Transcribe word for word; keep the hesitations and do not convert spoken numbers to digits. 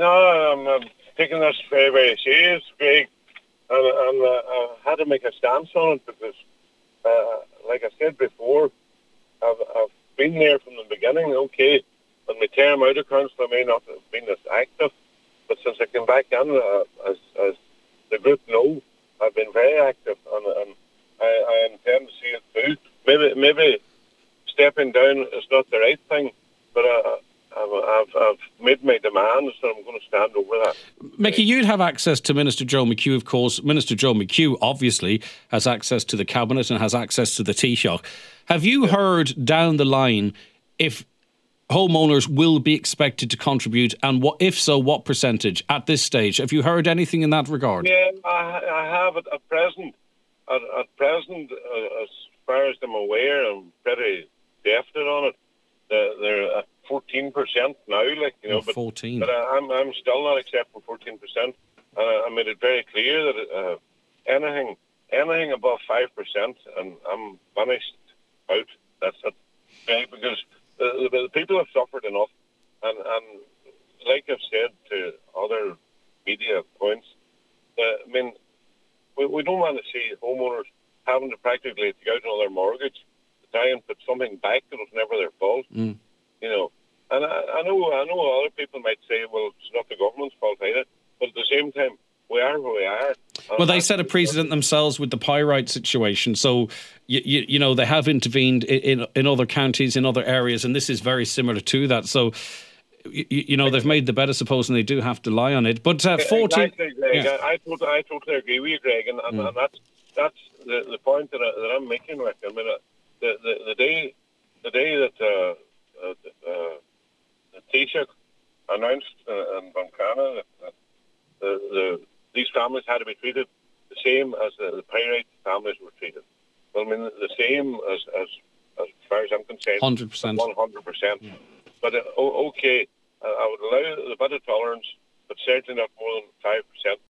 No, I'm, I'm taking this very, very serious, Greg, and, and uh, I had to make a stance on it because, uh, like I said before, I've, I've been there from the beginning. Okay, when my term out of council, I may not have been as active, but since I came back in, uh, as, as the group know, I've been very active, and, and I, I intend to see it through. Maybe, maybe stepping down is not the right thing, but uh, I've, I've, I've made my demands, so I'm going to stand over that. Mickey, you'd have access to Minister Joe McHugh, of course. Minister Joe McHugh obviously has access to the Cabinet and has access to the Taoiseach. Have you yeah. heard down the line if homeowners will be expected to contribute, and what, if so, what percentage at this stage? Have you heard anything in that regard? Yeah, I, I have at, at present. At, at present, uh, as far as I'm aware, I'm pretty definite on it. Uh, they're at fourteen percent now, like you know. Oh, fourteen. But, but I, I'm I'm still not accepting fourteen percent. And I, I made it very clear that uh, anything anything above five percent, and I'm finished out. That's it. Okay, because the, the, the people have suffered enough, and and like I've said to other media points, uh, I mean, we, we don't want to see homeowners having to practically take out another mortgage to try and put something back that was never their fault. Mm. You know, and I, I know I know other people might say, well, it's not the government's fault either, but at the same time, we are who we are. Well, they set a precedent themselves with the pyrite situation. So, you, you, you know, they have intervened in, in in other counties, in other areas, and this is very similar to that. So, you, you know, they've made the bed, I suppose, and they do have to lie on it. But uh, fourteen... Exactly, Greg. Yeah. I, I, totally, I totally agree with you, Greg, and, and, mm. and that's that's the, the point that, I, that I'm making. Like, I mean, uh, the, the, the day the day that uh, uh, uh, the Taoiseach announced uh, in Buncrana that, that the, the these families had to be treated the same as the, the pyrite families were treated. Well, I mean, the same as as, as far as I'm concerned, one hundred percent. one hundred percent. But, uh, okay, uh, I would allow a bit of tolerance, but certainly not more than five percent.